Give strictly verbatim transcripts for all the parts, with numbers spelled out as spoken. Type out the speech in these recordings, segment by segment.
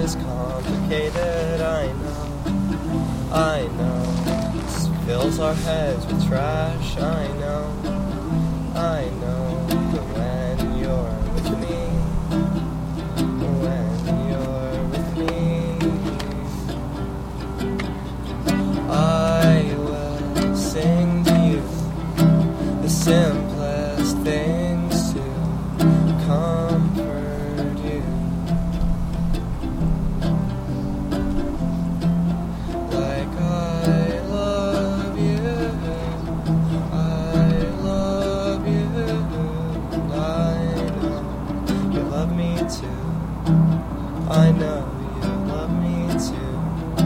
is complicated, I know, I know. This fills our heads with trash, I know, I know. But when you're with me, when you're with me, I will sing to you the simplest things to comfort you. Like I love you, I love you, I know you love me too, I know you love me too.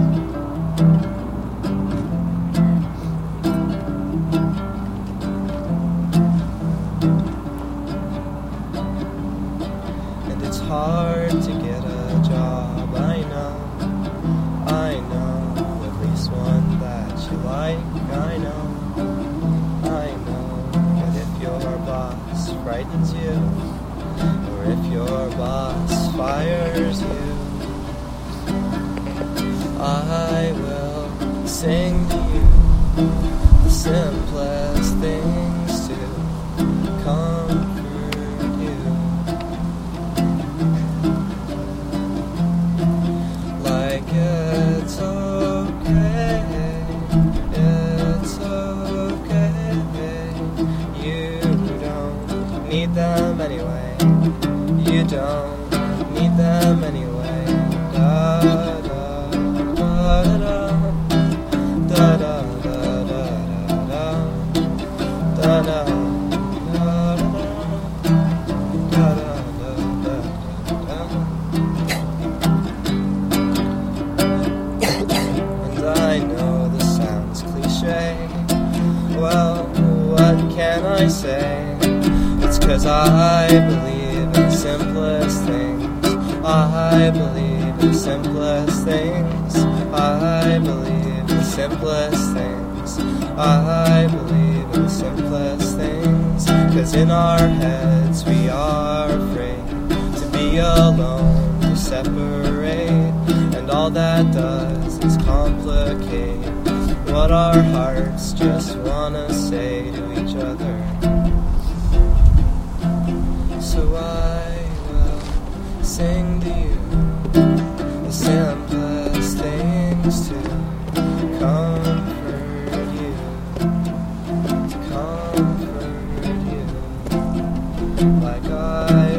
And it's hard to get a job, I know, I know, at least one that you like, I know, I know. But if your boss frightens you, or if your boss fires you, I will sing to you the simplest things to comfort you. Like it's okay, it's okay, you don't need them anyway, you don't need them anyway. Da, da, da, da, da, da, da, da, da, da, da. I know this sounds cliche. Well, what can I say? It's 'cause I believe in the simplest things. I believe in the simplest things. I believe in the simplest things. I believe in the simplest things. 'Cause in our heads we are afraid to be alone, to separate. And all that does is complicate what our hearts just wanna say to each other. So I will sing to you the simplest things to comfort you, comfort you. Like I